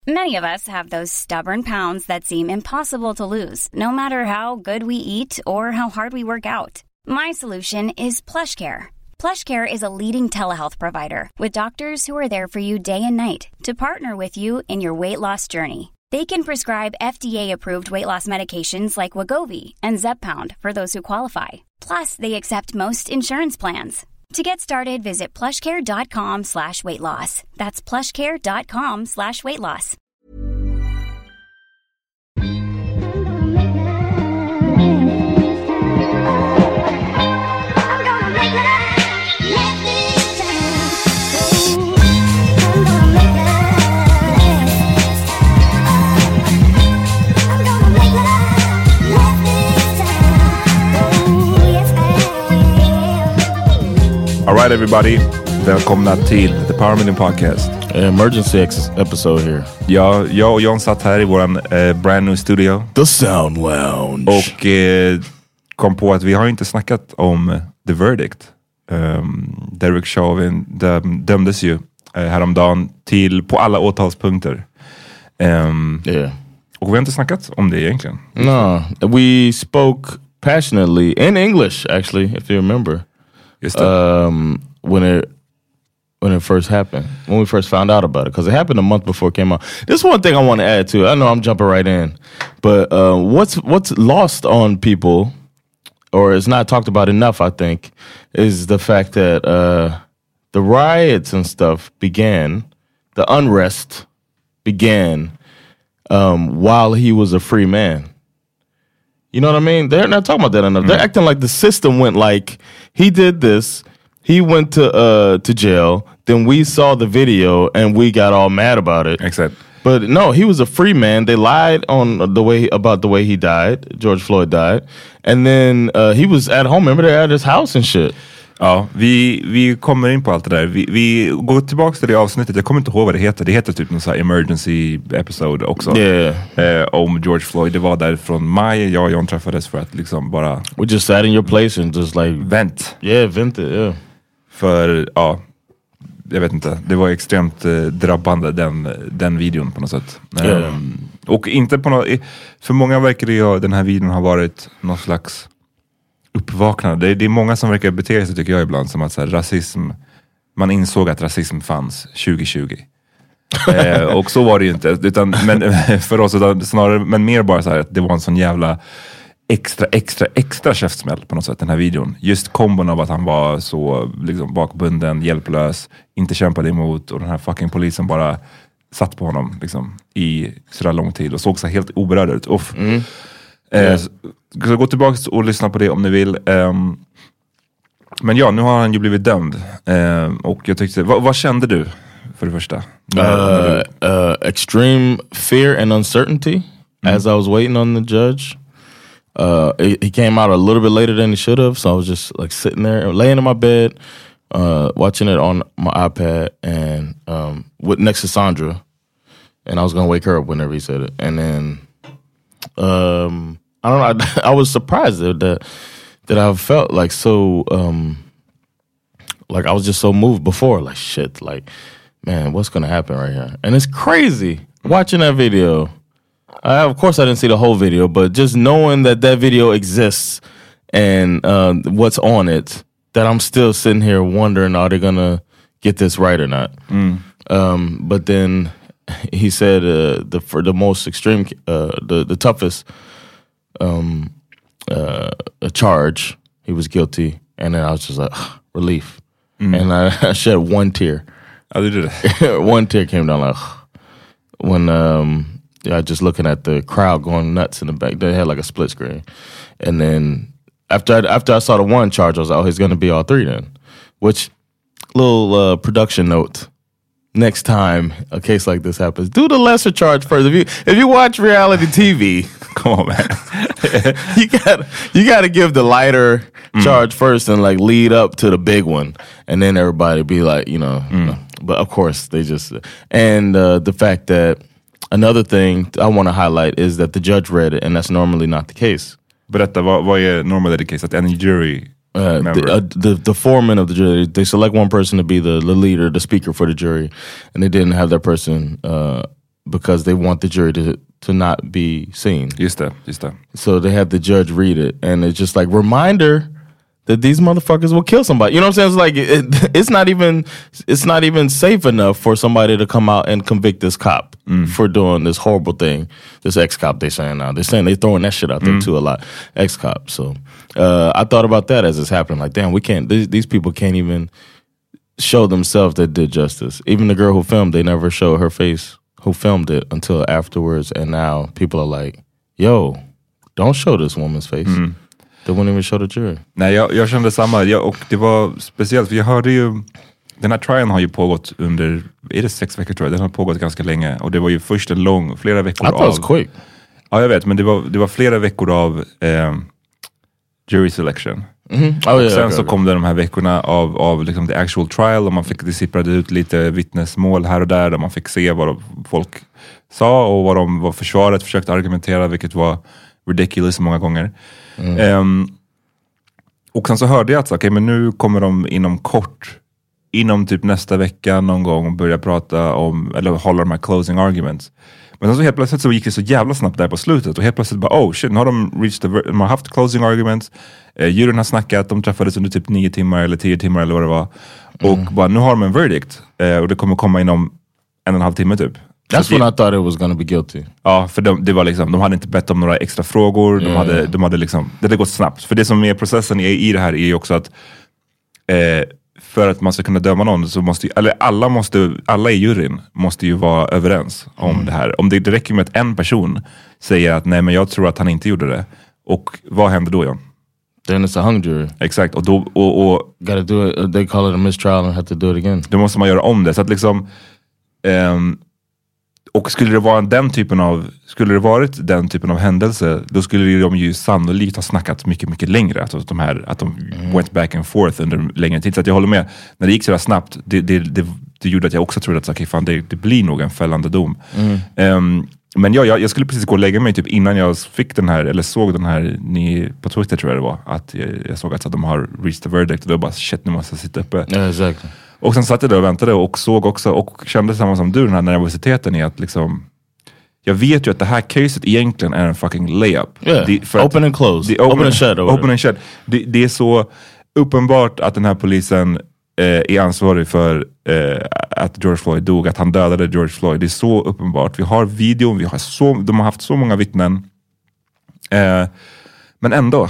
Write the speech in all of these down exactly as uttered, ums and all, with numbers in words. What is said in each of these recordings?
Many of us have those stubborn pounds that seem impossible to lose, no matter how good we eat or how hard we work out. My solution is PlushCare. PlushCare is a leading telehealth provider with doctors who are there for you day and night to partner with you in your weight loss journey. They can prescribe F D A-approved weight loss medications like Wegovy and Zepbound for those who qualify. Plus, they accept most insurance plans. To get started, visit plushcare.com slash weight loss. That's plushcare.com slash weight loss. All right, everybody. Välkomna till The Power Meeting Podcast. Emergency ex- episode here. Ja, jag och John satt här i våran eh, brand new studio. The Sound Lounge. Och eh, kom på att vi har inte snackat om The Verdict. Um, Derek Chauvin döm, dömdes ju eh, häromdagen till på alla åtalspunkter. Um, yeah. Och vi har inte snackat om det egentligen. No, we spoke passionately in English, actually, if you remember. Just det. Um, when it when it first happened, when we first found out about it, because it happened a month before it came out. This one thing I want to add to. I know I'm jumping right in, but uh, what's what's lost on people, or is not talked about enough, I think, is the fact that uh, the riots and stuff began, the unrest began um, while he was a free man. You know what I mean? They're not talking about that enough. Mm. They're acting like the system went like, he did this, he went to uh, to jail, then we saw the video and we got all mad about it. Exactly. But no, he was a free man. They lied on the way about the way he died. George Floyd died. And then uh, he was at home. Remember, they're at his house and shit. Ja, vi, vi kommer in på allt det där. Vi, vi går tillbaka till det avsnittet. Jag kommer inte ihåg vad det heter. Det heter typ en sån här emergency episode också. Yeah. Eh, om George Floyd. Det var där från maj. Jag och John träffades för att liksom bara... We just sat in your place and just like... Vent. Yeah, vent it, yeah. För, ja... Jag vet inte. Det var extremt eh, drabbande, den, den videon på något sätt. Yeah. Um, och inte på något... För många verkar det ju den här videon har varit någon slags... uppvaknande. Det, det är många som verkar bete sig, tycker jag ibland, som att så här, rasism, man insåg att rasism fanns tjugo tjugo. eh, och så var det ju inte, utan, men, för oss utan, snarare, men mer bara så här att det var en sån jävla extra, extra, extra käftsmäll på något sätt, den här videon. Just kombon av att han var så liksom, bakbunden, hjälplös, inte kämpade emot, och den här fucking polisen bara satt på honom liksom, i sådär lång tid och såg så helt oberörd ut. Uff. Mm. Eh, så, så gå tillbaka och lyssna på det om ni vill. Um, men ja, nu har han ju blivit dömd. Um, och jag tyckte, vad, vad kände du för det första? Uh, uh, extreme fear and uncertainty mm. as I was waiting on the judge. Uh, he, he came out a little bit later than he should have, so I was just like sitting there, laying in my bed, uh, watching it on my iPad, and um, with next to Sandra, and I was gonna wake her up whenever he said it, and then. Um, I don't know. I, I was surprised that, that that I felt like so, um, like I was just so moved before. Like shit, like man, what's gonna happen right here? And it's crazy watching that video. I, of course, I didn't see the whole video, but just knowing that that video exists and uh, what's on it, that I'm still sitting here wondering, are they gonna get this right or not? Mm. Um, but then. He said uh, the for the most extreme, uh, the the toughest um, uh, charge, he was guilty, and then I was just like ugh, relief, mm. and I, I shed one tear. Oh, they did it. One tear came down like ugh. when um, yeah, just looking at the crowd going nuts in the back. They had like a split screen, and then after I, after I saw the one charge, I was like, oh, he's gonna be all three then. Which little uh, production note. Next time a case like this happens, do the lesser charge first. If you if you watch reality T V, come on, man, you got you got to give the lighter mm. charge first and like lead up to the big one, and then everybody be like, you know. Mm. You know. But of course, they just and uh, the fact that another thing I want to highlight is that the judge read it, and that's normally not the case. Berätta, vad, vad är normally the case? Att en jury Uh, the, uh, the the foreman of the jury, they select one person to be the, the leader, the speaker for the jury, and they didn't have that person uh, because they want the jury to to not be seen. Just det, just det. So they had the judge read it, and it's just like reminder that these motherfuckers will kill somebody. You know what I'm saying? It's like it, it's not even it's not even safe enough for somebody to come out and convict this cop mm. for doing this horrible thing. This ex-cop they're saying now. They're saying they're throwing that shit out there mm. too a lot. Ex-cop. So uh, I thought about that as it's happening. Like, damn, we can't. These, these people can't even show themselves that did justice. Even the girl who filmed, they never showed her face who filmed it until afterwards. And now people are like, yo, don't show this woman's face. Mm. They wouldn't even show the jury. Nej, jag, jag kände samma. Jag, och det var speciellt, för jag hörde ju, den här trialen har ju pågått under, är det sex veckor tror jag? Den har pågått ganska länge. Och det var ju först en lång, flera veckor I thought av... it was quick. Ja, jag vet, men det var, det var flera veckor av eh, jury selection. Mm-hmm. Oh, och yeah, sen okay, så okay. kom det de här veckorna av, av liksom the actual trial, och man fick, det sipprade ut lite vittnesmål här och där, där man fick se vad folk sa och vad, de, vad försvaret försökte argumentera, vilket var ridiculous många gånger. Mm. Um, och sen så hörde jag att okay, men nu kommer de inom kort, inom typ nästa vecka någon gång, börja prata om, eller hålla de här closing arguments. Men sen så helt plötsligt så gick det så jävla snabbt där på slutet, och helt plötsligt bara, oh shit, nu har de reached the, de har haft closing arguments, eh, juryn har snackat, de träffades under typ nio timmar eller tio timmar eller vad det var, och mm. bara, nu har de en verdict, eh, och det kommer komma inom en och en halv timme typ. That's when I thought it was gonna be guilty. Ja, för de, det var liksom, de hade inte bett om några extra frågor, de, mm. hade, de hade liksom, det hade gått snabbt. För det som är processen i, i det här är ju också att eh, för att man ska kunna döma någon så måste ju, eller alla måste, alla i juryn måste ju vara överens om mm. det här. Om det, det räcker med att en person säger att nej, men jag tror att han inte gjorde det. Och vad händer då, John? Then it's a hung jury. Exakt, och då och, och gotta do it, they call it a mistrial and have to do it again. Då måste man göra om det, så att liksom um, och skulle det vara den typen av, skulle det varit den typen av händelse, då skulle de ju sannolikt ha snackat mycket, mycket längre. Alltså att de här, att de mm. went back and forth under längre tid. Så att jag håller med, när det gick så där snabbt, det, det, det, det gjorde att jag också trodde att okay, fan, det, det blir nog en fällande dom. Mm. Um, men ja, jag, jag skulle precis gå och lägga mig typ innan jag fick den här, eller såg den här, ni, på Twitter tror jag det var, att jag, jag såg att, så att de har reached the verdict, och då bara shit, nu måste jag sitta uppe. Yeah, exactly. Och sen satt jag där och väntade och såg också, och kände samma som du, den här nervositeten i att liksom, jag vet ju att det här caset egentligen är en fucking layup. Yeah. Det, open and close. Det, open, open and shut. Open and shut. Det, det är så uppenbart att den här polisen eh, är ansvarig för eh, att George Floyd dog, att han dödade George Floyd. Det är så uppenbart. Vi har videon, vi har så, de har haft så många vittnen. Eh, men ändå...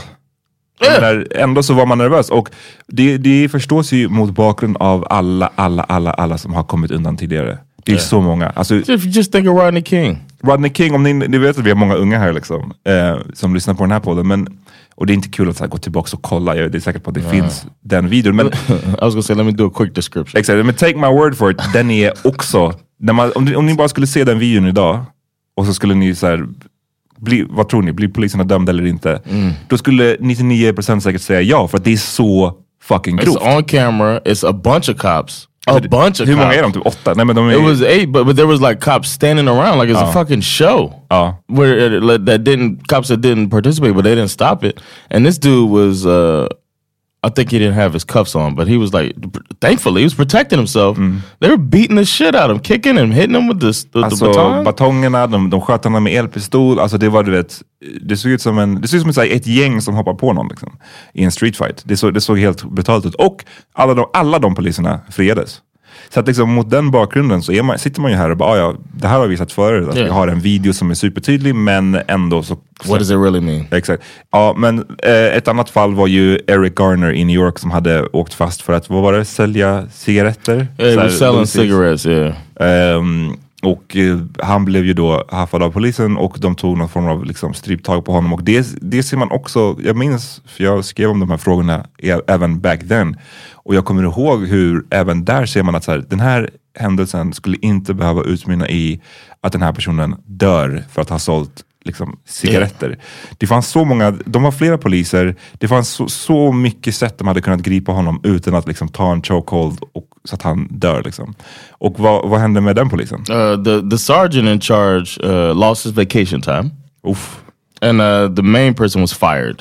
Menar, ändå så var man nervös, och det, det förstås ju mot bakgrund av alla, alla, alla, alla som har kommit undan tidigare. Det är yeah. så många. Alltså, just think of Rodney King. Rodney King, om ni, ni vet att vi har många unga här liksom, eh, som lyssnar på den här podden, men, och det är inte kul att så här, gå tillbaka och kolla. Jag, det är säkert på att det yeah. finns den videon. Men, I was gonna say, let me do a quick description. Exakt, men take my word for it, den är också, när man, om, om ni bara skulle se den videon idag, och så skulle ni så här, bli, vad tror ni? Blir poliserna dömda eller inte? Mm. Då skulle nittionio procent säkert säga ja, för att det är så fucking grovt. It's on camera, it's a bunch of cops. A alltså, bunch of hur cops. många är de? Typ åtta? Nej, men de är... It was eight, but, but there was like cops standing around like it's uh. a fucking show. Uh. Where it, that didn't, cops that didn't participate, but they didn't stop it. And this dude was... Uh, I think he didn't have his cuffs on, but he was like, thankfully, he was protecting himself. Mm. They were beating the shit out of him, kicking him, hitting him with the, with alltså, the baton. batongerna, de, de sköt honom med elpistol. Alltså det var, du vet, det såg ut som en, det såg ut som ett, ett gäng som hoppar på någon liksom, i en streetfight. Det, så, det såg helt brutalt ut. Och alla de, alla de poliserna friades. Så att liksom mot den bakgrunden så är man, sitter man ju här och bara, ah, ja, det här har vi sett förut. Att yeah. vi har en video som är supertydlig, men ändå så... så What does it really mean? Exakt. Ja, men eh, ett annat fall var ju Eric Garner i New York som hade åkt fast för att, vad var det, sälja cigaretter? Yeah, he was selling cigarettes, yeah. Um, och eh, han blev ju då haffad av polisen, och de tog någon form av liksom, stryptag på honom. Och det, det ser man också, jag minns, för jag skrev om de här frågorna även back then. Och jag kommer ihåg hur även där ser man att så här, den här händelsen skulle inte behöva utmynna i att den här personen dör för att ha sålt liksom, cigaretter. Yeah. Det fanns så många, de var flera poliser, det fanns så, så mycket sätt de hade kunnat gripa honom utan att liksom, ta en chokehold och, så att han dör. Liksom. Och vad, vad hände med den polisen? Uh, the, the sergeant in charge uh, lost his vacation time. Oof. And uh, the main person was fired.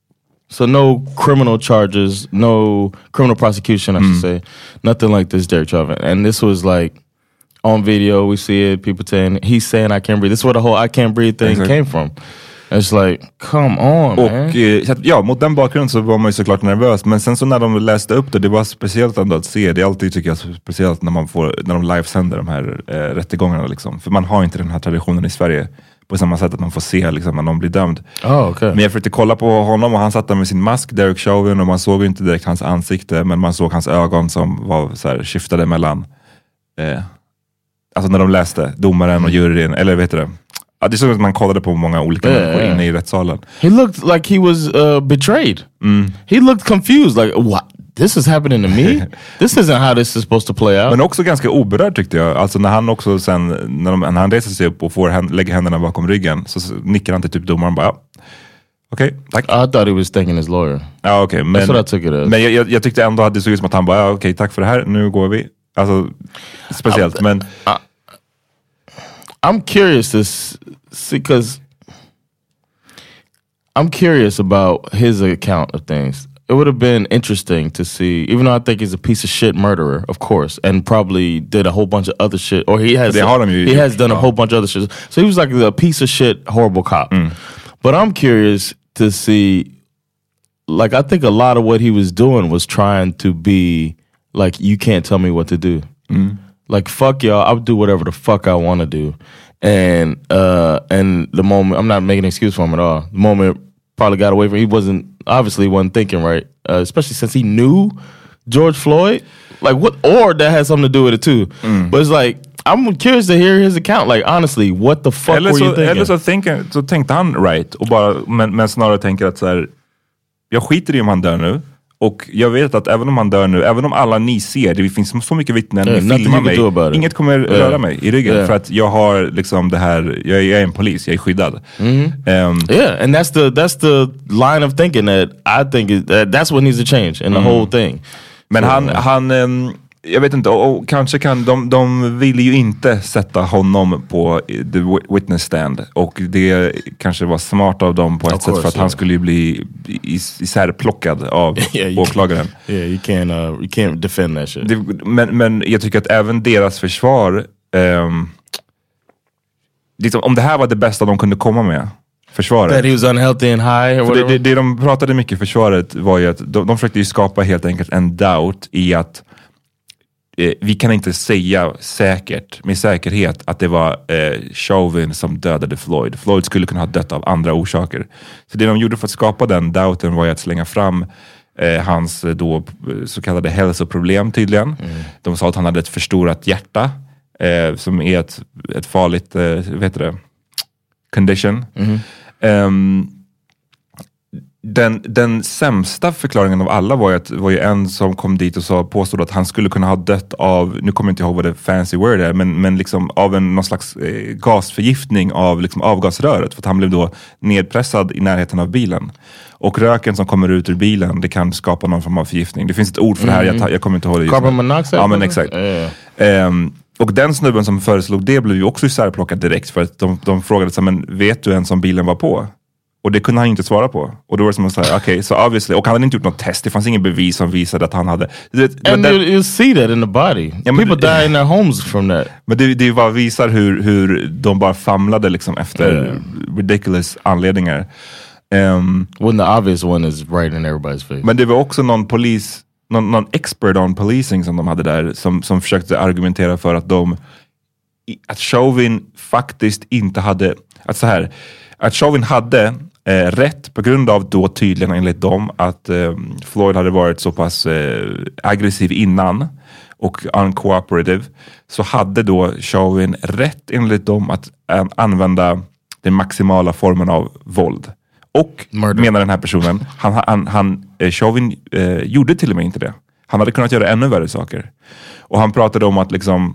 So no criminal charges, no criminal prosecution, I should mm. say. Nothing like this, Derek Chauvin. And this was like on video we see it, people saying he's saying I can't breathe. This is where the whole I can't breathe thing exactly. came from. It's like, come on, och, man. Eh, ja, mot den bakgrunden så var man ju såklart nervös. Men sen så när de läste upp det, det var speciellt ändå att se. Det är alltid, tycker jag, speciellt när man får, när de livesänder de här eh, rättegångarna liksom. För man har inte den här traditionen i Sverige på samma sätt att man får se liksom, när någon blir dömd. Oh, okay. Men jag försökte kolla på honom och han satt där med sin mask, Derek Chauvin, och man såg inte direkt hans ansikte, men man såg hans ögon som var så här, skiftade mellan eh, alltså när de läste, domaren och juryn, eller vet du det? Ja, det är så att man kollade på många olika yeah, människor yeah. inne i rättssalen. He looked like he was uh, betrayed. Mm. He looked confused, like, what? This is happening to me? This isn't how this is supposed to play out. Men också ganska oberörd tyckte jag. Alltså när han också sen, när, de, när han reser sig upp och får händ, lägger händerna bakom ryggen, så nickar han till typ domaren och bara, ja, okej, okay, tack. I thought he was thanking his lawyer. Ja, okej. Okay, men, That's what I took it as. Men jag, jag, jag tyckte ändå att det såg ut som att han bara, ja, okej, okay, tack för det här, nu går vi. Alltså, speciellt, I, men... I, I'm curious to see, because I'm curious about his account of things. It would have been interesting to see, even though I think he's a piece of shit murderer, of course, and probably did a whole bunch of other shit, or he has some, he has done a whole bunch of other shit. So he was like a piece of shit, horrible cop. Mm. But I'm curious to see, like, I think a lot of what he was doing was trying to be like, you can't tell me what to do. Mm. Like, fuck y'all, I'll do whatever the fuck I want to do. And uh, and the moment, I'm not making an excuse for him at all. The moment probably got away from, he wasn't, obviously wasn't thinking right. Uh, especially since he knew George Floyd. Like, what, or that has something to do with it too. Mm. But it's like, I'm curious to hear his account. Like, honestly, what the fuck eller were så, you thinking? Eller så, tänker, så tänkte han right, och bara, men, men snarare tänker att så här, jag skiter i om han dör nu. Och jag vet att även om han dör nu, även om alla ni ser, det finns så mycket vittnen, yeah, ni filmar mig, inget kommer yeah. röra mig i ryggen. Yeah. För att jag har liksom det här, jag, jag är en polis, jag är skyddad. Mm-hmm. Um, yeah, and that's the, that's the line of thinking that I think is, that that's what needs to change in the mm. whole thing. Men so, han, han um, jag vet inte, och, och kanske kan de, de vill ju inte sätta honom på the witness stand, och det kanske var smart av dem på ett of sätt course, för att yeah. han skulle ju bli is, isärplockad av yeah, åklagaren. Can, yeah, you can't, uh, you can't defend that shit. Det, men, men jag tycker att även deras försvar, um, liksom, om det här var det bästa de kunde komma med, försvaret. That he was unhealthy and high or det, det, det de pratade mycket i försvaret var ju att de, de försökte ju skapa helt enkelt en doubt i att vi kan inte säga säkert, med säkerhet, att det var eh, Chauvin som dödade Floyd. Floyd skulle kunna ha dött av andra orsaker. Så det de gjorde för att skapa den doubten var ju att slänga fram eh, hans då så kallade hälsoproblem tydligen. Mm. De sa att han hade ett förstorat hjärta, eh, som är ett, ett farligt, eh, vet du det, condition. Mm. Um, Den, den sämsta förklaringen av alla var ju, att, var ju en som kom dit och sa, påstod att han skulle kunna ha dött av, nu kommer jag inte ihåg vad det fancy word är, men, men liksom av en någon slags eh, gasförgiftning av liksom avgasröret, för att han blev då nedpressad i närheten av bilen. Och röken som kommer ut ur bilen, det kan skapa någon form av förgiftning. Det finns ett ord för det här, mm. jag, jag kommer inte ihåg det. Carbon monoxide? Ja, men exakt. Yeah. Um, och den snubben som föreslog det blev ju också isärplockad direkt, för att de, de frågade sig, men vet du ens om bilen var på? Och det kunde han inte svara på. Och då var det som att säga, okej, okay, så so obviously, och han hade inte gjort något test, det fanns ingen bevis som visade att han hade. Det, And you, you see that in the body. Ja, People det, die in their homes from that. Men det, det bara visar hur, hur de bara famlade liksom efter yeah. ridiculous anledningar. Um, When the obvious one is right in everybody's face. Men det var också någon polis, någon, någon expert on policing som de hade där, som, som försökte argumentera för att de, att Chauvin faktiskt inte hade, att så här, att Chauvin hade eh, rätt på grund av då tydligen enligt dem att eh, Floyd hade varit så pass eh, aggressiv innan och uncooperative, så hade då Chauvin rätt enligt dem att an- använda den maximala formen av våld. Och Murder. Menar den här personen, han, han, han, eh, Chauvin eh, gjorde till och med inte det. Han hade kunnat göra ännu värre saker. Och han pratade om att liksom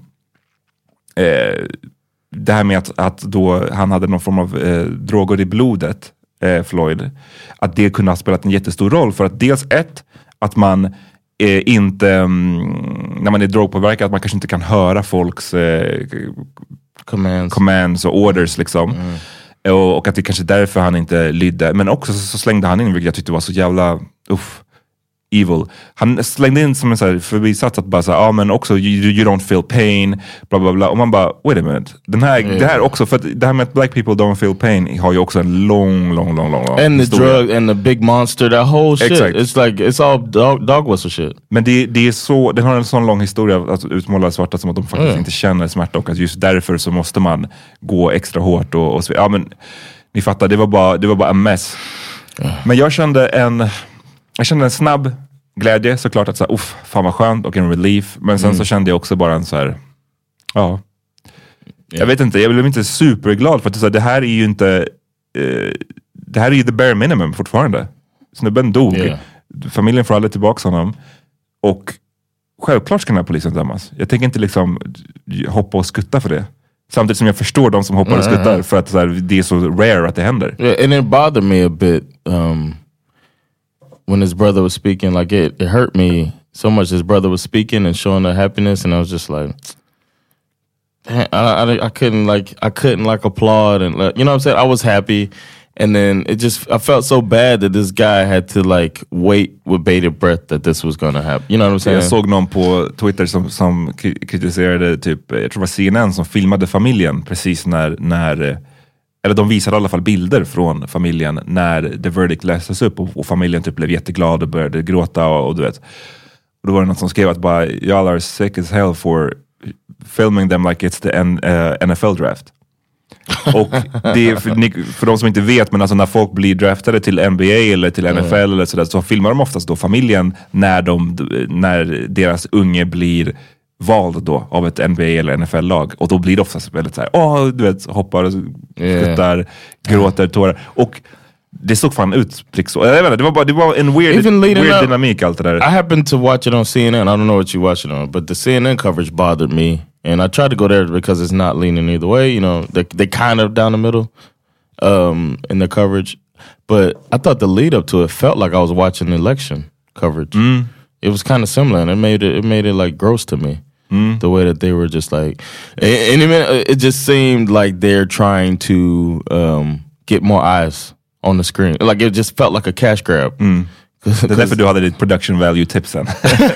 eh, det här med att, att då han hade någon form av eh, droger i blodet, eh, Floyd, att det kunde ha spelat en jättestor roll för att dels ett, att man eh, inte, mm, när man är drogpåverkad, att man kanske inte kan höra folks eh, commands. commands och orders liksom. Mm. Och, och att det kanske därför han inte lydde. Men också så, så slängde han in, vilket jag tyckte var så jävla uff, evil. Han slängde in som en så här förbisats att bara så ja ah, men också you, you don't feel pain, bla bla bla. Och man bara, wait a minute. Den här, yeah. Det här också, för att det här med att black people don't feel pain har ju också en lång, lång, lång, lång and historia. The drug and the big monster, that whole shit. Exakt. It's like, it's all dog, dog whistle shit. Men det, det är så, den har en sån lång historia att utmåla svarta som att de faktiskt mm. inte känner smärta och att just därför så måste man gå extra hårt och, och ja men ni fattar, det var bara, det var bara en mess. Mm. Men jag kände en jag kände en snabb glädje såklart att så här, uff, fan vad skönt och en relief. Men sen mm. så kände jag också bara en så här, ja. Yeah. Jag vet inte, jag blev inte superglad för att så här, det här är ju inte eh, det här är ju the bare minimum fortfarande. Snubben dog. Yeah. Familjen får aldrig tillbaka honom. Och självklart ska den här polisen dömas. Jag tänker inte liksom hoppa och skutta för det. Samtidigt som jag förstår de som hoppar och skuttar för att så här, det är så rare att det händer. Yeah, and it bothered me a bit um, when his brother was speaking. Like it, it hurt me so much. His brother was speaking and showing the happiness, and I was just like, I, I, I couldn't like, I couldn't like applaud and like, you know what I'm saying? I was happy. And then it just, I felt so bad that this guy had to like wait with bated breath that this was gonna happen. You know what I'm saying? Jag såg någon på Twitter som, som kritiserade typ, jag tror det var C N N som filmade familjen precis när, när eller de visade i alla fall bilder från familjen när the verdict lästes upp och, och familjen typ blev jätteglad och började gråta och, och du vet. Och då var det någon som skrev att bara, y'all are sick as hell for filming them like it's the N, uh, N F L draft. Och det är för, för de som inte vet, men alltså när folk blir draftade till N B A eller till N F L mm. eller sådär, så filmar de oftast då familjen när, de, när deras unge blir vald då av ett N B A eller N F L-lag. Och då blir det oftast väldigt såhär, åh, du vet, hoppar, skuttar, yeah. gråter, tårar. Och det såg fan ut så. Jag vet inte, det var bara det var en weird, weird dynamik allt det där. I happened to watch it on C N N. I don't know what you watched it on, but the C N N coverage bothered me. And I tried to go there because it's not leaning either way. You know, they they kind of down the middle um, in the coverage. But I thought the lead up to it felt like I was watching the election coverage. Mm. It was kind of similar, and it made it it made it like gross to me. Mm. The way that they were just like, and it, it just seemed like they're trying to um, get more eyes on the screen. Like it just felt like a cash grab. Mm. Det är därför du hade ditt production value tipsen.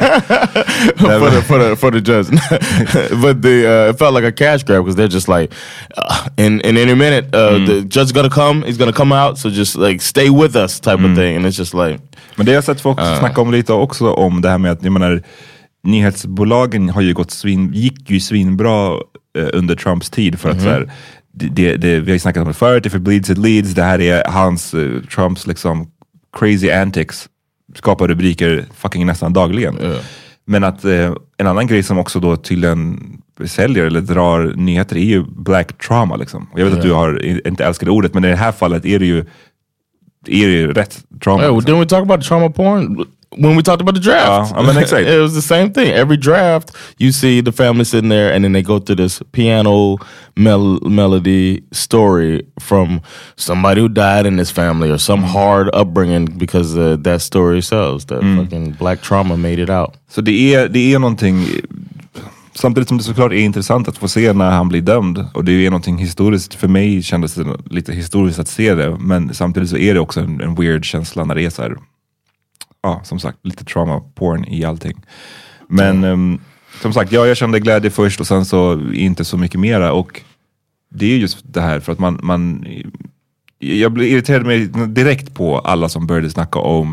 for, the, for, the, for the judge. But the, uh, it felt like a cash grab because they're just like, uh, in, in any minute, uh, mm. the judge's gonna come, he's gonna come out, so just like stay with us type mm. of thing. And it's just like... Men det har jag sett folk uh. snacka om lite också, om det här med att, jag menar, nyhetsbolagen har ju gått svin, gick ju svinbra uh, under Trumps tid för att mm-hmm. så här, det, det, det, vi har ju snackat om det förut, if it bleeds it leads, det här är hans, uh, Trumps liksom crazy antics skapar rubriker fucking nästan dagligen. Yeah. Men att eh, en annan grej som också då tydligen säljer eller drar nyheter är ju black trauma liksom. Och jag vet yeah. att du har inte älskar ordet, men i det här fallet är det ju är det ju rätt trauma. Yeah, liksom. Didn't we talk about trauma porn when we talked about the draft? Uh, I mean, exactly. It was the same thing. Every draft, you see the family sitting there and then they go through this piano mel melody story from somebody who died in this family or some hard upbringing because uh, that story sells. That mm. fucking black trauma made it out. Så det är, det är någonting, samtidigt som det såklart är intressant att få se när han blir dömd. Och det är någonting historiskt, för mig kändes det lite historiskt att se det. Men samtidigt så är det också en, en weird känsla när det är så här. Ja, som sagt, lite trauma porn i allting. Men mm. um, som sagt, ja, jag kände glädje först och sen så inte så mycket mera. Och det är just det här för att man, man jag blev irriterad mig direkt på alla som började snacka om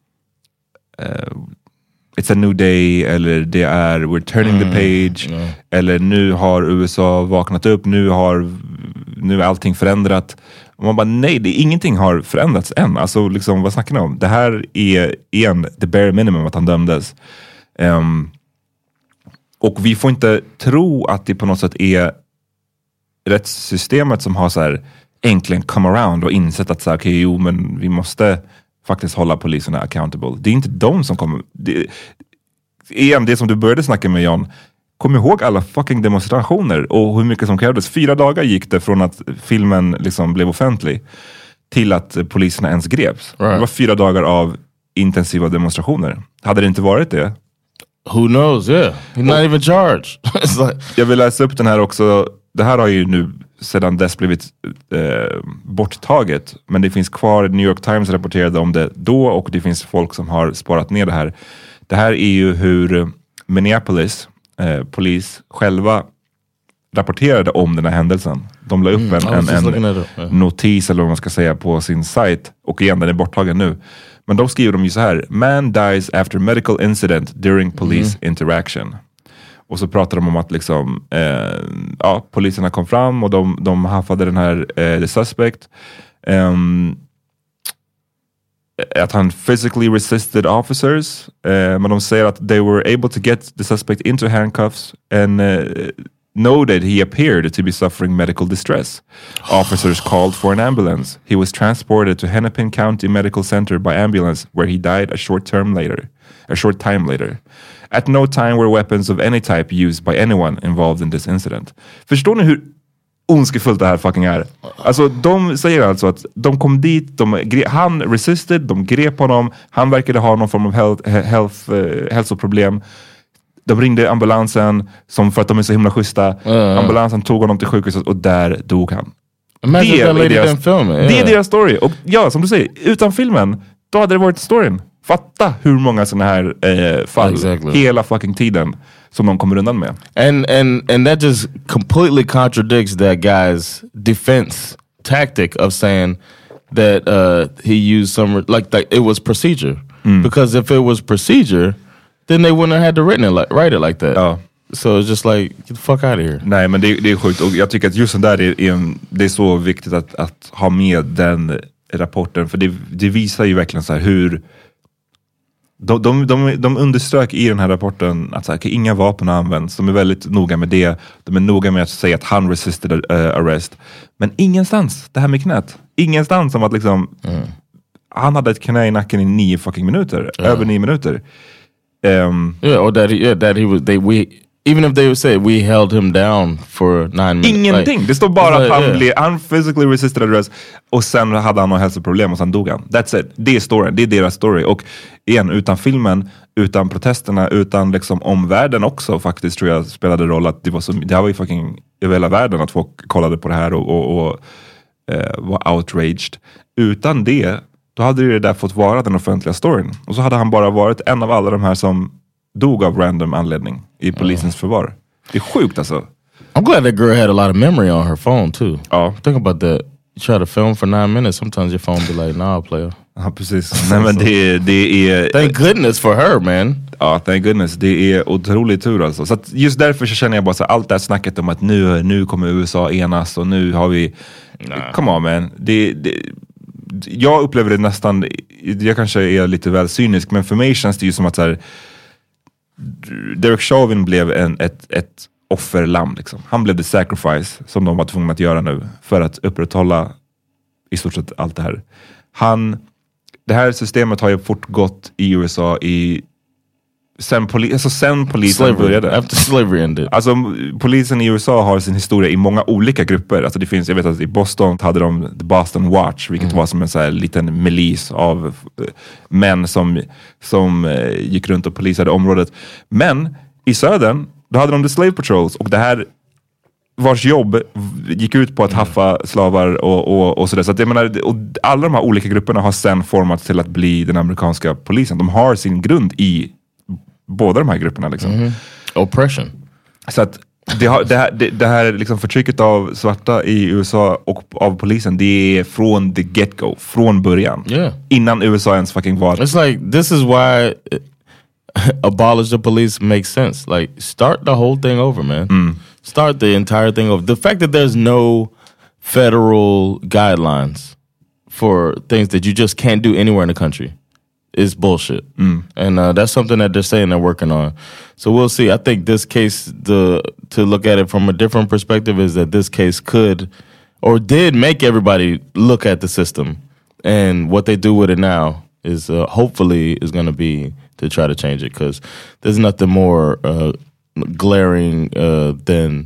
uh, it's a new day, eller det är we're turning mm. the page, mm. eller nu har U S A vaknat upp, nu har nu är allting förändrat. Och man bara, nej, det, ingenting har förändrats än. Alltså, liksom, vad snackar ni om? Det här är igen the bare minimum att han dömdes. Um, och vi får inte tro att det på något sätt är rättssystemet som har så här äntligen come around och insett att så här, okay, jo, men vi måste faktiskt hålla poliserna accountable. Det är inte de som kommer... Det, igen, det som du började snacka med, John. Kom ihåg alla fucking demonstrationer och hur mycket som krävdes. Fyra dagar gick det från att filmen liksom blev offentlig till att poliserna ens greps. Right. Det var fyra dagar av intensiva demonstrationer. Hade det inte varit det? Who knows, yeah. He's not even charged. like... Jag vill läsa upp den här också. Det här har ju nu sedan dess blivit eh, borttaget. Men det finns kvar, New York Times rapporterade om det då och det finns folk som har sparat ner det här. Det här är ju hur Minneapolis eh, polis själva rapporterade om den här händelsen. De la upp mm, en, en, en yeah. notis eller vad man ska säga på sin sajt. Och igen, den är borttagen nu. Men då skriver de ju så här: Man dies after medical incident during police mm. interaction. Och så pratar de om att liksom, eh, ja, poliserna kom fram och de, de haffade den här eh, the suspect. Um, att han physically resisted officers. Uh, men de säger att they were able to get the suspect into handcuffs and uh, noted he appeared to be suffering medical distress. Officers called for an ambulance. He was transported to Hennepin County Medical Center by ambulance where he died a short term later. A short time later. At no time were weapons of any type used by anyone involved in this incident. Förstår ni hur ondskefullt det här fucking är? Alltså de säger alltså att de kom dit, de, han resisted, de grep honom, han verkade ha någon form av health, health, uh, hälsoproblem. De ringde ambulansen som för att de är så himla schyssta. Uh. Ambulansen tog honom till sjukhuset och där dog han. Det är, deras, film, yeah. det är deras story. Och ja, som du säger, utan filmen då hade det varit storyn. Fatta hur många såna här eh, fall exactly. hela fucking tiden som de kommer undan med. And and and that just completely contradicts that guy's defense tactic of saying that uh, he used some like like it was procedure. Mm. Because if it was procedure, then they wouldn't have had to written it like, write it like that. Ja. So it's just like, get the fuck out of here. Nej, men det, det är sjukt. Och jag tycker att just den där är, är, en, det är så viktigt att, att ha med den rapporten. För det, det visar ju verkligen så här hur De, de, de, de underströk i den här rapporten att så här, inga vapen används. De är väldigt noga med det. De är noga med att säga att han resisted uh, arrest. Men ingenstans, det här med knät. Ingenstans om att liksom mm. han hade ett knä i nacken i nio fucking minuter. Mm. Över nio minuter. Um, yeah, or that he, yeah, that he was, they, we, even if they would say we held him down for nine minutes. Ingenting. Like, det står bara like, att han yeah. blev, han physically resisted arrest och sen hade han några hälsoproblem och sen dog han. That's it. Det är storyn. Det är deras story. Och igen, utan filmen, utan protesterna, utan liksom omvärlden också faktiskt tror jag spelade roll att det var så, det här var ju fucking över hela världen att folk kollade på det här och, och, och eh, var outraged. Utan det, då hade det där fått vara den offentliga storyn. Och så hade han bara varit en av alla de här som dog av random anledning i polisens mm. förvar. Det är sjukt alltså. I'm glad that girl had a lot of memory on her phone too. Ja. Think about that. You try to film for nine minutes, sometimes your phone be like, nah, player. Ja, precis. Nej, men det, det är... Thank goodness for her, man. Ja, thank goodness. Det är otroligt tur alltså. Så att just därför så känner jag bara så allt det här snacket om att nu, nu kommer U S A enas och nu har vi... Nah. Come on, man. Det, det, jag upplever det nästan... Jag kanske är lite väl cynisk, men för mig känns det ju som att så här, Derek Chauvin blev en, ett, ett offerlamm liksom. Han blev the sacrifice som de var tvungna att göra nu för att upprätthålla i stort sett allt det här. Han, det här systemet har ju fortgått i U S A i sen, poli, alltså sen polisen slavery, började. After slavery ended. Alltså polisen i U S A har sin historia i många olika grupper. Alltså det finns, jag vet att i Boston hade de The Boston Watch, vilket mm. var som en så här liten milis av män som, som eh, gick runt och polisade området. Men i södern, då hade de The Slave Patrols och det här vars jobb gick ut på att haffa slavar och, och, och sådär. Så att jag menar, och alla de här olika grupperna har sen formats till att bli den amerikanska polisen. De har sin grund i båda de här grupperna liksom. Mm-hmm. Oppression. Så att det, har, det här, det, det här liksom förtrycket av svarta i U S A och av polisen, det är från the get-go, från början. Yeah. Innan U S A ens fucking var. It's like, this is why abolish the police makes sense. Like, start the whole thing over, man. Mm. Start the entire thing over. The fact that there's no federal guidelines for things that you just can't do anywhere in the country is bullshit. Mm. And uh, that's something that they're saying they're working on. So we'll see. I think this case, the to look at it from a different perspective, is that this case could or did make everybody look at the system. And what they do with it now is uh, hopefully is going to be to try to change it, because there's nothing more uh, glaring uh, than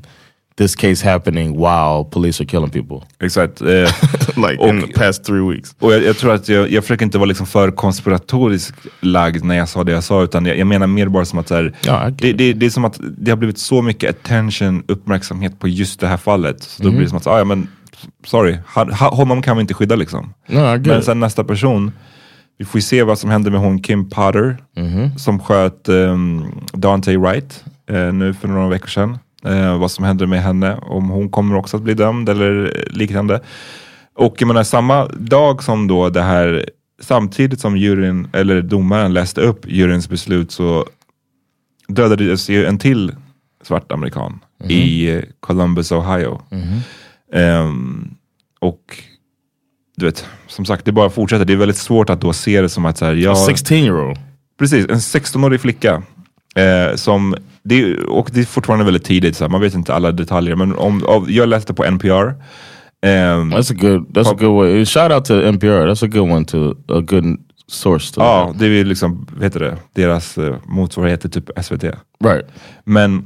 this case happening while police are killing people. Exakt. Eh, like och, in the past three weeks. Och jag, jag tror att jag, jag försöker inte vara liksom för konspiratoriskt lagd när jag sa det jag sa, utan jag, jag menar mer bara som att så här, ja, det, det, det är som att det har blivit så mycket attention, uppmärksamhet på just det här fallet. Så då mm. blir det som att, ah, ja men sorry, ha, ha, honom kan vi inte skydda liksom. No, men sen nästa person, vi får se vad som händer med hon Kim Potter mm-hmm. som sköt um, Daunte Wright uh, nu för några veckor sedan. Uh, vad som händer med henne, om hon kommer också att bli dömd eller liknande. Och jag menar, samma dag som då det här, samtidigt som juryn eller domaren läste upp juryns beslut, så dödades ju en till svart amerikan mm-hmm. i Columbus, Ohio. Mm-hmm. Um, och du vet, som sagt, det bara fortsätter. Det är väldigt svårt att då se det som att så här, jag... sexton year old. Precis, en sexton-årig flicka. Eh, som, det, och det är fortfarande väldigt tidigt, så här, man vet inte alla detaljer. Men om, om, jag läste på N P R. Um, that's a good, that's a good way. Shout out to N P R, that's a good one to, a good source to. Ja, det är liksom, vad heter det? Deras uh, motsvarighet till typ S V T. Right. Men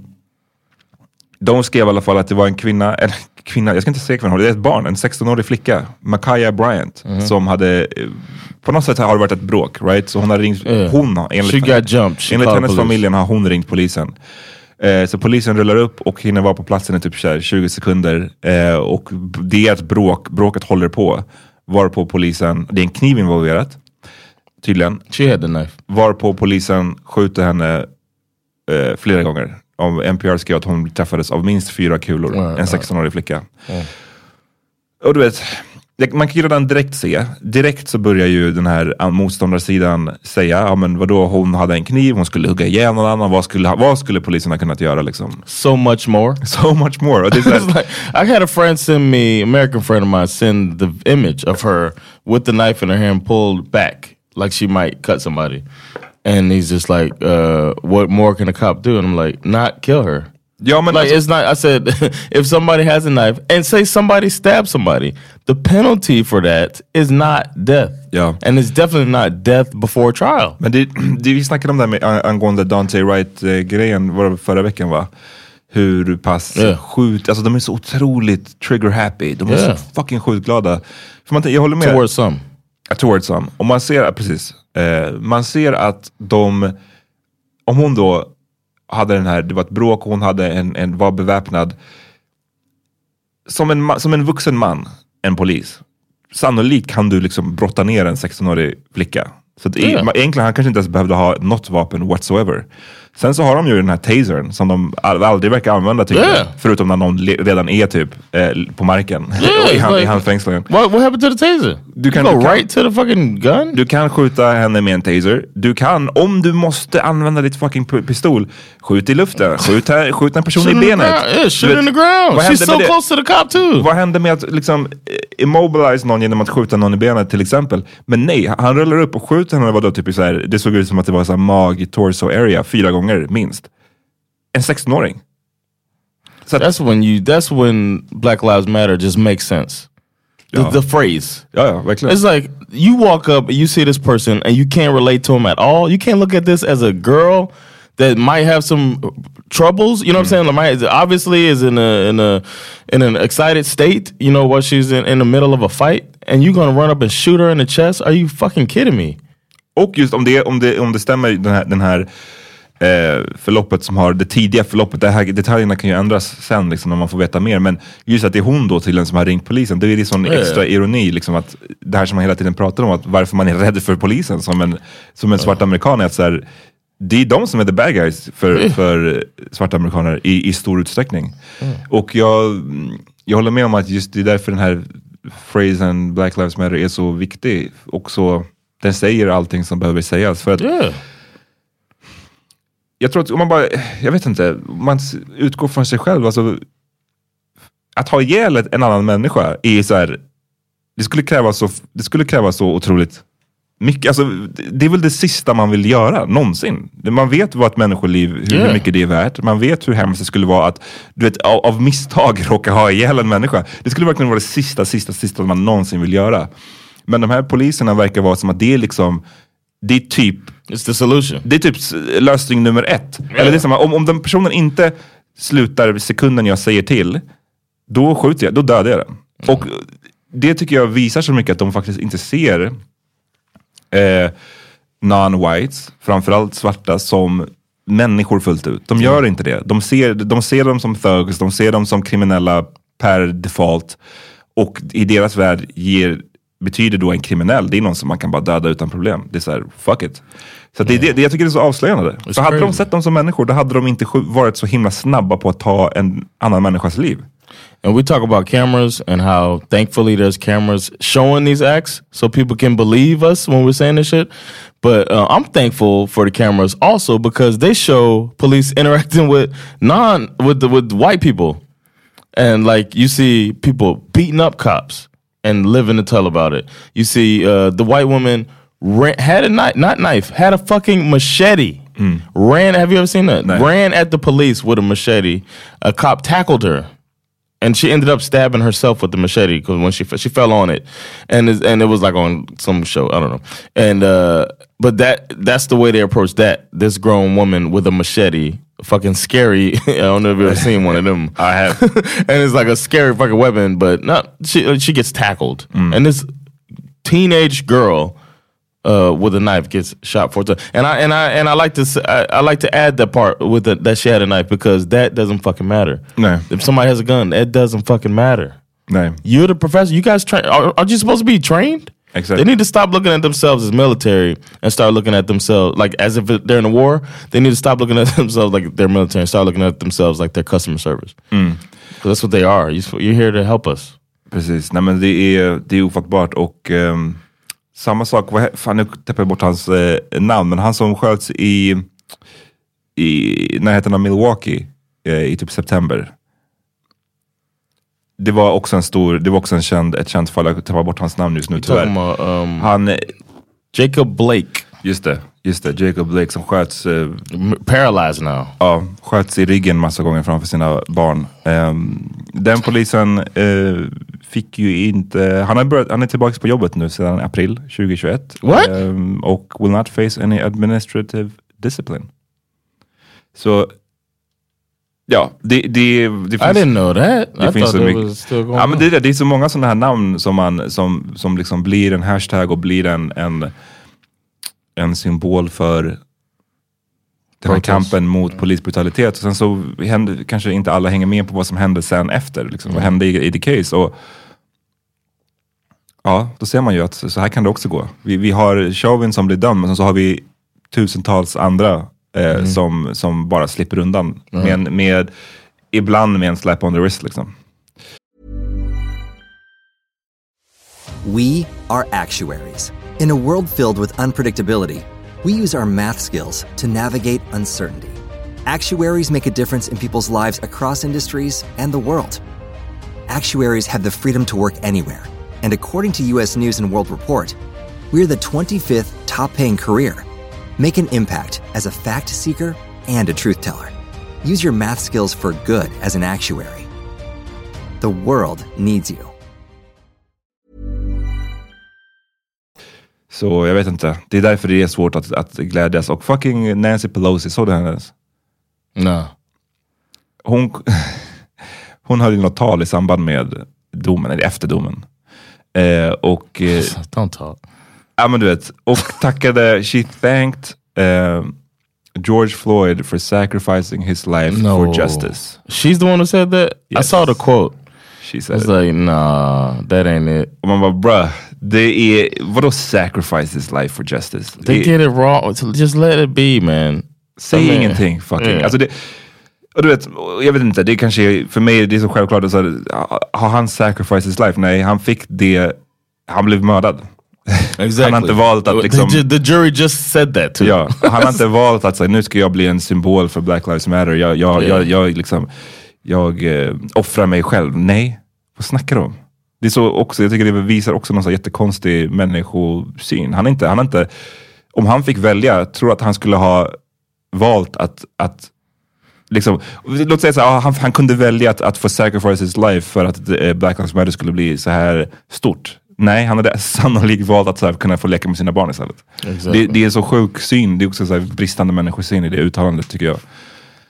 de skrev i alla fall att det var en kvinna, en kvinna, jag ska inte säga kvinna, det är ett barn, en sexton-årig flicka, Makaya Bryant, mm-hmm. som hade, på något sätt har det varit ett bråk, right? Så hon har ringt, yeah. hon har, enligt, She got jumped. She enligt hennes familjen har hon ringt polisen. Eh, så polisen rullar upp och hinner vara på platsen i typ tjugo sekunder. Eh, och det är ett bråk, bråket håller på. Varpå polisen, det är en kniv involverat, tydligen. She had the knife. Varpå polisen skjuter henne eh, flera gånger. Om N P R skrev att hon träffades av minst fyra kulor. Mm, en sexton-årig flicka. Mm. Och du vet, man kan ju redan direkt se. Direkt så börjar ju den här motståndarsidan säga, ja men vadå, hon hade en kniv, hon skulle hugga ihjäl någon annan. Vad skulle, vad skulle polisen ha kunnat göra liksom? So much more. So much more. Det är like, I had a friend send me, American friend of mine, send the image of her with the knife in her hand pulled back. Like she might cut somebody. And he's just like, uh, what more can a cop do? And I'm like, not kill her. Yeah, man, like it's not. I said, if somebody has a knife and say somebody stabs somebody, the penalty for that is not death. Yeah, and it's definitely not death before trial. Men det, det vi snackade om det med angående Daunte Wright-grejen var förra veckan, va? Hur pass yeah. sjukt, alltså de är så otroligt trigger happy. De är yeah. så fucking sjukt glada. För man, jag håller med. Towards some. Towards some. Och man ser, precis. Eh, man ser att de, om hon då hade den här, det var ett bråk, hon hade en, en var beväpnad som en, som en vuxen man, en polis, sannolikt kan du liksom brotta ner en sexton-årig flicka. Så att yeah. egentligen han kanske inte ens behövde ha något vapen whatsoever. Sen så har de ju den här tasern som de aldrig verkar använda typ, yeah. förutom när någon redan är typ eh, på marken yeah, i, hand, like, i handfängslingen. What, what happened to the taser? Du kan, you du go kan, right to the fucking gun? Du kan skjuta henne med en taser. Du kan, om du måste använda ditt fucking pistol, skjut i luften. Skjut, här, skjut en person shoot i benet. Yeah, shoot vet, in the ground. She's so close to the cop too. Vad hände med att liksom immobilize någon genom att skjuta någon i benet till exempel? Men nej, han rullar upp och skjuter henne. Vadå, typ så här, det såg ut som att det var så här mag, torso area fyra gånger minst. En sexton-åring. So that's when you that's when Black Lives Matter just makes sense. The, ja. the phrase. Ja, ja, verkligen. It's like you walk up and you see this person and you can't relate to him at all. You can't look at this as a girl that might have some troubles. You know what mm. I'm saying? Like, obviously is in a in a in an excited state. You know, while she's in, in the middle of a fight, and you're gonna run up and shoot her in the chest? Are you fucking kidding me? Och just om det om det om det stämmer den här den här Eh, förloppet som har det tidiga förloppet, det här, detaljerna kan ju ändras sen liksom, när man får veta mer, men just att det är hon då till den som har ringt polisen, det är det sån extra ironi liksom, att det här som man hela tiden pratar om, att varför man är rädd för polisen som en, som en svart amerikan, är att så här, det är de som är the bad guys för, för svarta amerikaner i, i stor utsträckning. Mm. Och jag, jag håller med om att just det är därför den här phrasen Black Lives Matter är så viktig, och så den säger allting som behöver sägas, för att yeah. jag tror att om man bara, jag vet inte, man utgår från sig själv, alltså att ha ihjäl en annan människa är så här, det skulle kräva så, det skulle kräva så otroligt mycket, alltså det är väl det sista man vill göra någonsin. Man vet vad ett människoliv, hur yeah. mycket det är värt. Man vet hur hemskt det skulle vara att, du vet, av, av misstag råka ha ihjäl en människa. Det skulle verkligen vara det sista, sista, sista man någonsin vill göra. Men de här poliserna verkar vara som att det är liksom, det är typ It's the solution. Det är typ lösning nummer ett. Yeah. Eller det är som, om, om den personen inte slutar sekunden jag säger till, då skjuter jag, då dödar jag den. Mm. Och det tycker jag visar så mycket att de faktiskt inte ser eh, non-whites, framförallt svarta, som människor fullt ut. De gör mm. inte det. De ser, de ser dem som thugs, de ser dem som kriminella per default. Och i deras värld ger, betyder då en kriminell, det är någon som man kan bara döda utan problem. Det är så här, fuck it. Så det, det, det jag tycker det är så avslöjande. Så hade de sett dem som människor, då hade de inte varit så himla snabba på att ta en annan människas liv. And we talk about cameras and how thankfully there's cameras showing these acts so people can believe us when we're saying this shit. But uh, I'm thankful for the cameras also because they show police interacting with non with the, with white people. And like you see people beating up cops and living to tell about it. You see uh, the white woman ran, had a knife, not knife, had a fucking machete. Mm. Ran, have you ever seen that? No. Ran at the police with a machete. A cop tackled her. And she ended up stabbing herself with the machete because when she she fell on it, and it, and it was like on some show, I don't know. And uh, but that that's the way they approach that. This grown woman with a machete, fucking scary. I don't know if you've ever seen one of them. I have, and it's like a scary fucking weapon. But not she she gets tackled, mm. and this teenage girl uh, with a knife gets shot four times. And I and I and I like to I, I like to add that part with the, that she had a knife because that doesn't fucking matter. No, if somebody has a gun, it doesn't fucking matter. No, you're the professor. You guys train. Are, are you supposed to be trained? Exactly. They need to stop looking at themselves as military and start looking at themselves like as if they're in a war. They need to stop looking at themselves like they're military and start looking at themselves like they're customer service. Mm. That's what they are. You're here to help us. Precis. Nej, men det är det är ofattbart och um, samma sak. Vad fan, nu tappar jag bort hans eh, namn, men han som sköts i i närheten av Milwaukee eh, i typ september. Det var också en stor, det var också en känd, ett känt fall. Jag tappar bort hans namn just nu tyvärr. About, um, han Jacob Blake. Just det, just det. Jacob Blake som sköts eh, paralyzed now. Ja, sköts i ryggen massa gånger framför sina barn. Um, den polisen uh, fick ju inte, han har börjat, han är tillbaka på jobbet nu sedan april tjugohundratjugoett. What? Um, och will not face any administrative discipline. Så ja, det, det, det finns, I didn't know that. Det I finns så it mycket. was still going ja, men det, det är så många sådana här namn som man som, som liksom blir en hashtag och blir en en, en symbol för den här kampen mot polisbrutalitet. Och sen så händer, kanske inte alla hänger med på vad som hände sen efter. Liksom, mm. Vad hände i, i the case. Och ja, då ser man ju att så här kan det också gå. Vi, vi har Chauvin som blir dömd, men så har vi tusentals andra eh, mm. som, som bara slipper undan. Mm. Med, med, ibland med en slap on the wrist liksom. We are actuaries. In a world filled with unpredictability, we use our math skills to navigate uncertainty. Actuaries make a difference in people's lives across industries and the world. Actuaries have the freedom to work anywhere. And according to U S News and World Report, we're the twenty-fifth top-paying career. Make an impact as a fact seeker and a truth teller. Use your math skills for good as an actuary. The world needs you. Så jag vet inte. Det är därför det är svårt att, att glädjas. Och fucking Nancy Pelosi, såg du hennes? Nej. Hon, hon höll något tal i samband med domen, eller efter domen. Eh, och... Eh, Don't talk. Ja, men du vet. Och tackade, she thanked uh, George Floyd for sacrificing his life no. for justice. She's the one who said that? Yes. I saw the quote. She said I was like, nah, that ain't it. Och man bara, bruh, det är, vadå sacrifice his life for justice? They det, get it wrong. Just let it be, man. Säg I mean, ingenting, fucking. Yeah. Alltså det, och du vet, jag vet inte, det kanske, för mig det är så självklart, så här, har han sacrificed his life? Nej, han fick det, han blev mördad. Exactly. Han har inte valt att liksom, the, the jury just said that too. Ja, han har inte valt att säga, nu ska jag bli en symbol för Black Lives Matter. Jag, jag, yeah. jag, jag, liksom, jag eh, offrar mig själv. Nej, vad snackar du om? Det är så också, jag tycker det visar också någon så jättekonstig människosyn. Han är inte, han har inte, om han fick välja, jag tror att han skulle ha valt att, att liksom, låt säga så här, han, han kunde välja att, att få sacrifice his life för att eh, Black Lives Matter skulle bli så här stort. Nej, han hade sannolikt valt att så här, kunna få leka med sina barn istället. Exactly. Det, det är så sjuk syn. Det är också så här, bristande människosyn i det uttalandet, tycker jag.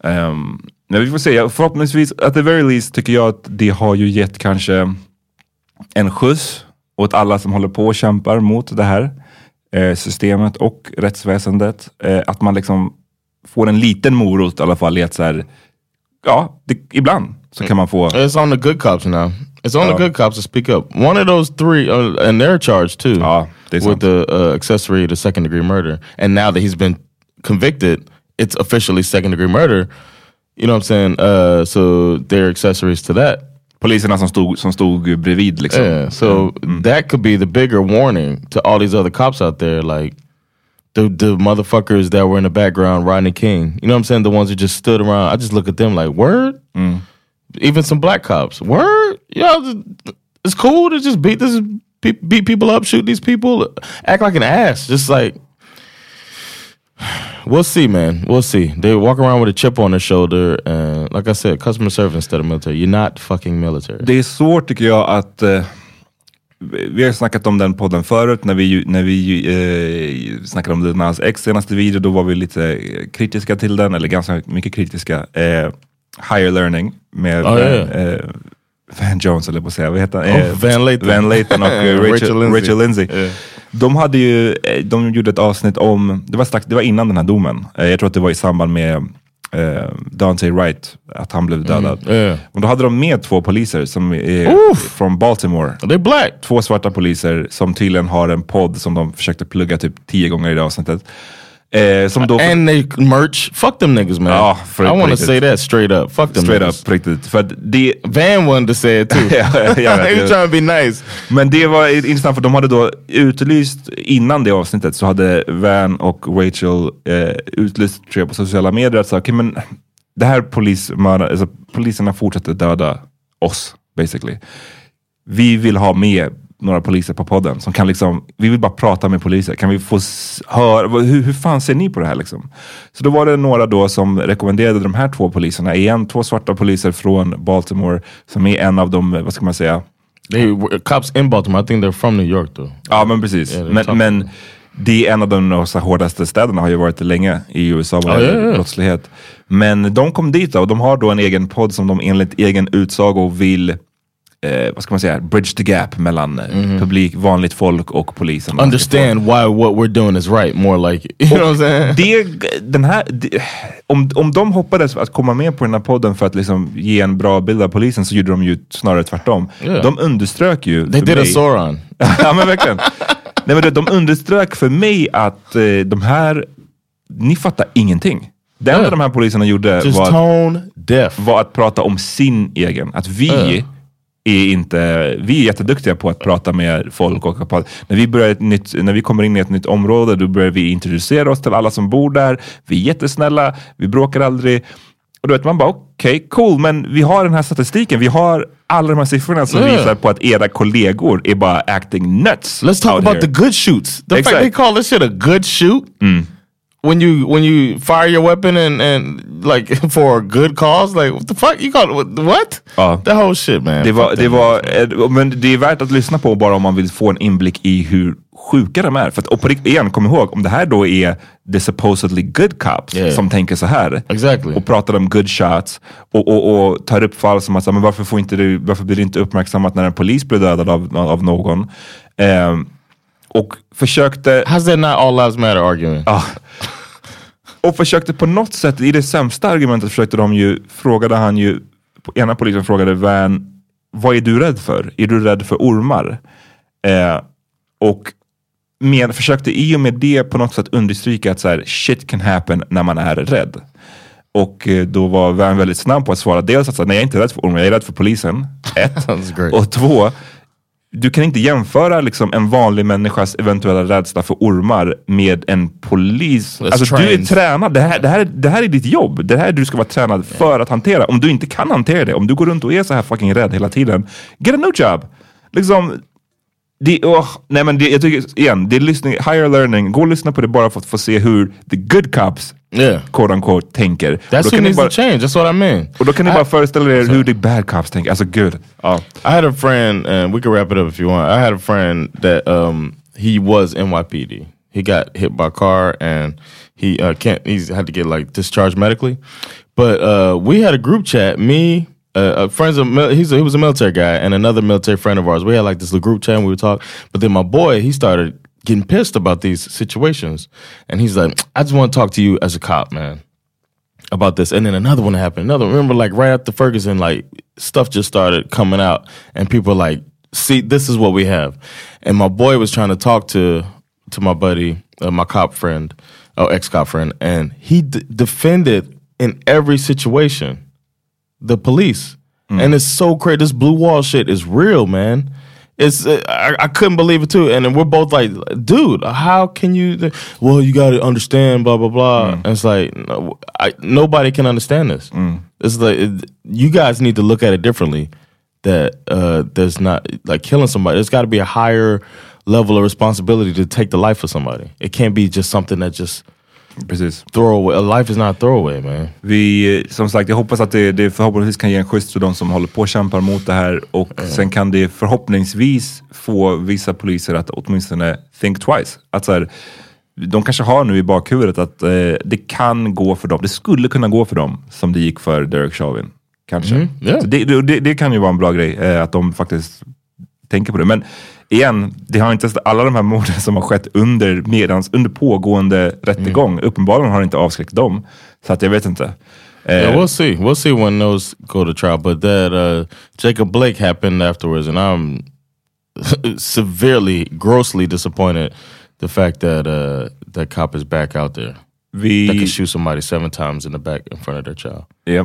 Um, men vi får se, förhoppningsvis at the very least tycker jag att det har ju gett kanske en skjuts åt alla som håller på och kämpar mot det här eh, systemet och rättsväsendet. Eh, att man liksom får en liten morot i alla fall i att så här, ja, det, ibland så kan man få... It's on the good cops now. It's on uh, the good cops to speak up. One of those three, uh, and they're charged too, uh, with the uh, accessory to second degree murder. And now that he's been convicted, it's officially second degree murder. You know what I'm saying? Uh, so they're accessories to that. Poliserna som stod, som stod bredvid liksom. Yeah, so mm. that could be the bigger warning to all these other cops out there, like the the motherfuckers that were in the background, Rodney King. You know what I'm saying? The ones who just stood around. I just look at them like, word? Mm. Even some black cops, word? Yeah, it's cool to just beat this, beat people up, shoot these people, act like an ass. Just like, we'll see, man. We'll see. They walk around with a chip on their shoulder, and like I said, customer service instead of military. You're not fucking military. Det är svårt tycker jag att uh, vi har snackat om den podden förut när vi när vi uh, snackade om Lil Nas X senaste video. Då var vi lite kritiska till den, eller ganska mycket kritiska. Uh, Higher Learning med oh, yeah. uh, Van Jones eller på att säga. Vad heter han? Oh, uh, Van Layton. Van Layton och uh, Rachel, Rachel Lindsay. Rachel Lindsay. Yeah. De hade ju, de gjorde ett avsnitt om, det var strax, det var innan den här domen. Jag tror att det var i samband med uh, Dante Wright, att han blev dödad. Mm, yeah. Och då hade de med två poliser som är från Baltimore. They're black. Två svarta poliser som tydligen har en podd som de försökte plugga typ tio gånger i det avsnittet. Eh, som då and they merch, fuck them niggas man. Ja, I want to say that straight up. Fuck them straight niggas. up, riktigt. För det Van wanted to say it too. ja, ja, He was trying to be nice. Men det var intressant för de hade då utlyst, innan det avsnittet så hade Van och Rachel eh, utlyst tror jag, på sociala medier att säga, okej okay, men det här polismördar, alltså, poliserna fortsätter döda oss basically. Vi vill ha med några poliser på podden som kan liksom, vi vill bara prata med poliser. Kan vi få höra, hur, hur fan ser ni på det här liksom? Så då var det några då som rekommenderade de här två poliserna. Igen, två svarta poliser från Baltimore som är en av dem, vad ska man säga? They were cops in Baltimore, I think they're from New York though. Ja men precis, yeah, men, men det är en av de så hårdaste städerna, har ju varit länge i U S A med oh, yeah, yeah. brottslighet. Men de kom dit och de har då en egen podd som de enligt egen utsago vill Eh, vad ska man säga, bridge the gap mellan mm-hmm. publik, vanligt folk och polisen. Understand why what we're doing is right, more like, you know what I'm saying? Det, den här, det, om, om de hoppades att komma med på den här podden för att liksom ge en bra bild av polisen, så gjorde de ju snarare tvärtom. Yeah. De underströk ju They did mig, a Sauron. ja men verkligen. Nej, men de underströk för mig att eh, de här, ni fattar ingenting. Det enda yeah. de här poliserna gjorde Just var tone deaf. var att prata om sin egen. Att vi yeah. är inte, vi är jätteduktiga på att prata med folk och på, när vi börjar ett nytt, när vi kommer in i ett nytt område, då börjar vi introducera oss till alla som bor där. Vi är jättesnälla, vi bråkar aldrig. Och då vet man bara, okej, okay, cool, men vi har den här statistiken, vi har alla de här siffrorna som yeah. visar på att era kollegor är bara acting nuts. Let's talk about here. The good shoots. The exactly. fact they call this shit a good shoot. Mm. When you when you fire your weapon and, and like for a good cause, like what the fuck you call it? What? Ja. The whole shit, man. Det var, det var, men det är värt att lyssna på bara om man vill få en inblick i hur sjuka de är. För att, och på riktigt, igen, kom ihåg, om det här då är the supposedly good cops yeah. som tänker så här exactly. och pratar om good shots och, och, och tar upp fall som att, men varför får inte det, varför blir det inte uppmärksammat när en polis blir dödad av, av någon? Um, och försökte... How's that not all lives matter argument? Ah, och försökte på något sätt, i det sämsta argumentet försökte de ju, frågade han ju, ena polisen frågade Van, vad är du rädd för? Är du rädd för ormar? Eh, och med, försökte i och med det på något sätt understryka att så här, shit can happen när man är rädd. Och eh, då var Van väldigt snabb på att svara, dels att säga, nej jag är inte rädd för ormar, jag är rädd för polisen. Ett. Och två, du kan inte jämföra liksom en vanlig människas eventuella rädsla för ormar med en polis. Let's alltså train. Du är tränad. Det här, det, här, det här är ditt jobb. Det här är du ska vara tränad yeah. för att hantera. Om du inte kan hantera det, om du går runt och är så här fucking rädd hela tiden, get a new job. Liksom, det, oh, nej men det, jag tycker, igen, det är lyssning, higher learning. Gå och lyssna på det bara för att få se hur the good cops yeah. quote unquote tänker. That's who needs bara, to change, that's what I mean. Och då kan ni bara föreställa er hur the bad cops tänker. Alltså good. Oh. I had a friend, and we can wrap it up if you want. I had a friend that um, he was N Y P D. He got hit by a car and he uh, can't. He's had to get like discharged medically. But uh, we had a group chat, me, uh, friends of, he's a, he was a military guy, and another military friend of ours. We had like this little group chat and we would talk. But then my boy, he started getting pissed about these situations. And he's like, I just want to talk to you as a cop, man, about this. And then another one happened. Another one. Remember, like right after Ferguson, like stuff just started coming out. And people were like, see, this is what we have. And my boy was trying to talk to, to my buddy, uh, my cop friend, or ex-cop friend. And he d- defended in every situation the police. Mm. And it's so crazy. This blue wall shit is real, man. It's uh, I, I couldn't believe it too. And then we're both like, dude, how can you th- well, you got to understand blah blah blah. Mm. And it's like no, I, nobody can understand this. Mm. It's like it, you guys need to look at it differently. That uh, there's not like killing somebody. There's got to be a higher level of responsibility to take the life of somebody. It can't be just something that just Precis. Throwaway. A life is not throwaway, man. Vi, som sagt, jag hoppas att det, det förhoppningsvis kan ge en skjuts till de som håller på och kämpar mot det här. Och mm. sen kan det förhoppningsvis få vissa poliser att åtminstone think twice. Att så här, de kanske har nu i bakhuvudet att eh, det kan gå för dem. Det skulle kunna gå för dem som det gick för Derek Chauvin. Kanske. Mm. Yeah. Det, det, det kan ju vara en bra grej eh, att de faktiskt tänker på det. Men igen, det har inte alla de här morden som har skett under medans, under pågående rättegång. Mm. Uppenbarligen har inte avskräckt dem. Så att jag vet inte. Uh, yeah, we'll see. We'll see when those go to trial. But that uh, Jacob Blake happened afterwards, and I'm severely, grossly disappointed the fact that uh, that cop is back out there. Vi, that can shoot somebody seven times in the back in front of their child. Yeah.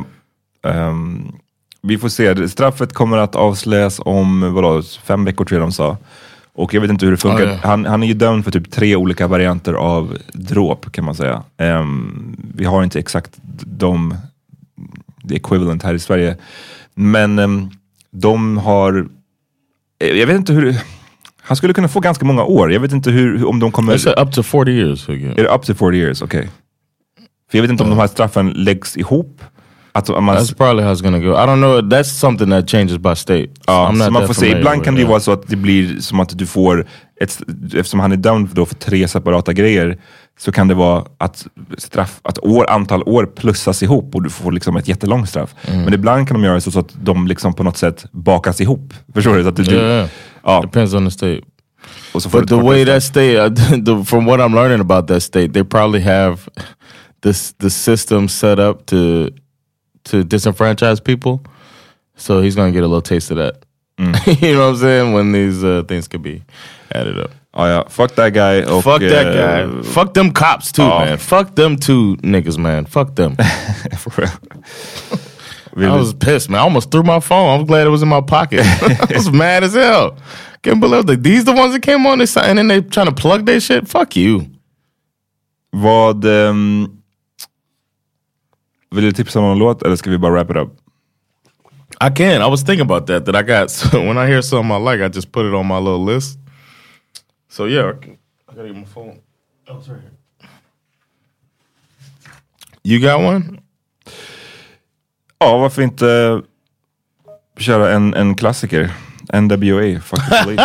Um, vi får se. Straffet kommer att avslöjas om vadå, fem veckor tror jag de sa. Och jag vet inte hur det funkar. Oh, yeah. han, han är ju dömd för typ tre olika varianter av dråp kan man säga. Um, vi har inte exakt de the equivalent här i Sverige. Men um, de har jag vet inte hur han skulle kunna få ganska många år. Jag vet inte hur, om de kommer up to forty years. Again. Är det up to forty years? Okej. Okay. För jag vet inte om uh. de här straffen läggs ihop. Att man, that's probably how it's gonna go. I don't know. That's something that changes by state. So ja, så man får se. Ibland kan det ju vara så att det blir som att du får ett, eftersom han är dömd då för tre separata grejer, så kan det vara att straff, att år, antal år plussas ihop och du får liksom ett jättelångt straff. Mm. Men ibland kan de göra så, så att de liksom på något sätt bakas ihop. Förstår du? Så att du, yeah, yeah. Ja. Depends on the state. Och så But the way that state, uh, the, from what I'm learning about that state, they probably have this the system set up to to disenfranchise people, so he's gonna get a little taste of that. Mm. You know what I'm saying? When these uh, things could be added up. Oh yeah, fuck that guy. Och, fuck that uh, guy. Fuck them cops too, oh. man. Fuck them two niggas, man. Fuck them. For real. Really? I was pissed, man. I almost threw my phone. I'm glad it was in my pocket. I was mad as hell. Can't believe that these the ones that came on this and then they trying to plug their shit. Fuck you. Vad... Um, vill du tipsa om någon låt eller ska vi bara wrap it up? I can. I was thinking about that. That I got so when I hear something I like, I just put it on my little list. So yeah, I, can, I gotta get my phone. Oh, it's right here. You got one? Ja, varför inte uh, köra en, en klassiker? N W A, fuck the police.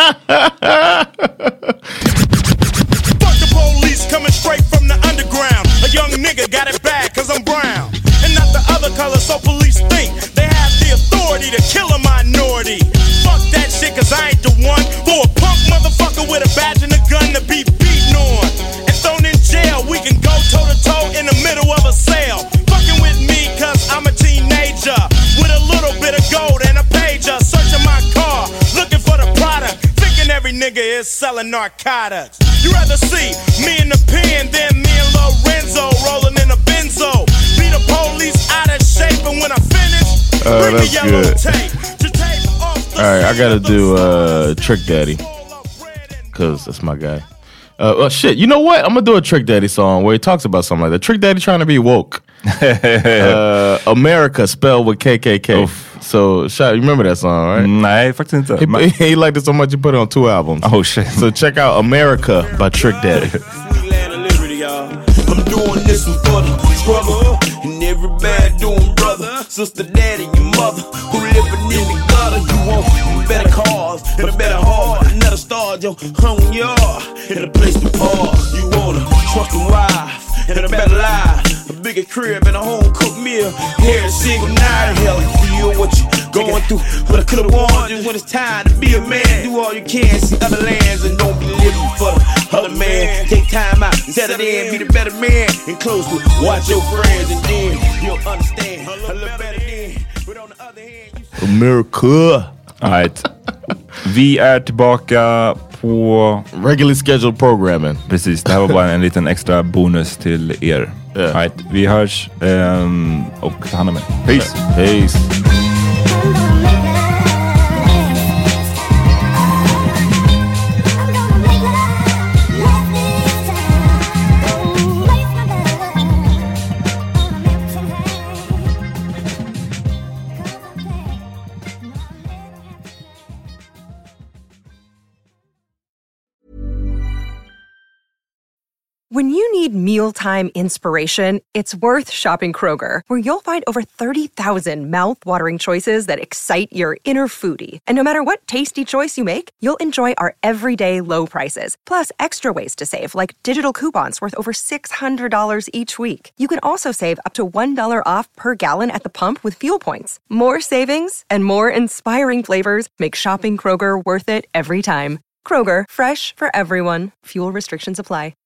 Fuck the police coming straight from the underground. A young nigga got it bad cause I'm brown. And not the other color, so police think they have the authority to kill a minority. Fuck that shit cause I ain't the one for a punk motherfucker with a badge and a gun to be beaten on and thrown in jail. We can go toe to toe in the middle of a sale. Fucking with me cause I'm a teenager with a little bit of gold and a pager. Searching my car, looking for the product, thinking every nigga is selling narcotics. You rather see me in the pen than me and Lorenzo rolling in a benzo. Be the police out of shape, and when I finish, uh, bring me yellow tape. Alright, I gotta do uh, Trick Daddy, cause that's my guy. Uh, well, shit, you know what? I'm gonna do a Trick Daddy song where he talks about something like that. Trick Daddy trying to be woke. uh, America spelled with K K K. Oof. So, shot, you remember that song, right? Nej, faktiskt inte. He, he, he liked it so much he put it on two albums. Oh shit! So check out America by Trick Daddy. I'm doing this one for the struggle and every bad doing brother, sister, daddy, your mother who living in the gutter. You want better cars and a better heart, another star, yo, hung yard and a place to park. You want a truck and wife and a better life. A bigger crib and a home cooked meal. Every single night, hell, you feel what you going through. But I could've warned you when it's time to be a man. Do all you can, see other lands, and don't be living for the other man. Take time out, set it in, be the better man. And close to watch your friends, and then you'll understand a little better then. But on the other hand, you America. All right. Vi är tillbaka på... regularly scheduled programming. Precis, det här var bara en liten extra bonus till er. Yeah. All right. Vi hörs um, och ta hand om er. Peace. Peace. When you need mealtime inspiration, it's worth shopping Kroger, where you'll find over thirty thousand mouth-watering choices that excite your inner foodie. And no matter what tasty choice you make, you'll enjoy our everyday low prices, plus extra ways to save, like digital coupons worth over six hundred dollars each week. You can also save up to one dollar off per gallon at the pump with fuel points. More savings and more inspiring flavors make shopping Kroger worth it every time. Kroger, fresh for everyone. Fuel restrictions apply.